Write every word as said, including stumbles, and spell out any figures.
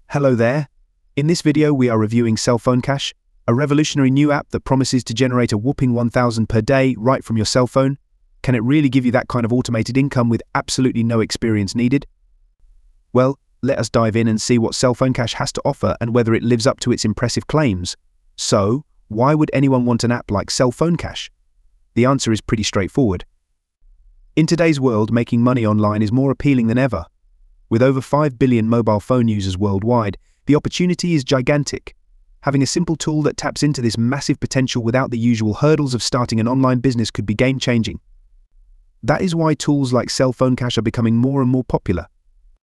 Hello there. In this video we are reviewing Cellphone Cash, a revolutionary new app that promises to generate a whopping one thousand per day right from your cell phone. Can it really give you that kind of automated income with absolutely no experience needed? Well, let us dive in and see what Cellphone Cash has to offer and whether it lives up to its impressive claims. So, why would anyone want an app like Cellphone Cash? The answer is pretty straightforward. In today's world, making money online is more appealing than ever. With over five billion mobile phone users worldwide, the opportunity is gigantic. Having a simple tool that taps into this massive potential without the usual hurdles of starting an online business could be game-changing. That is why tools like Cellphone Cash are becoming more and more popular.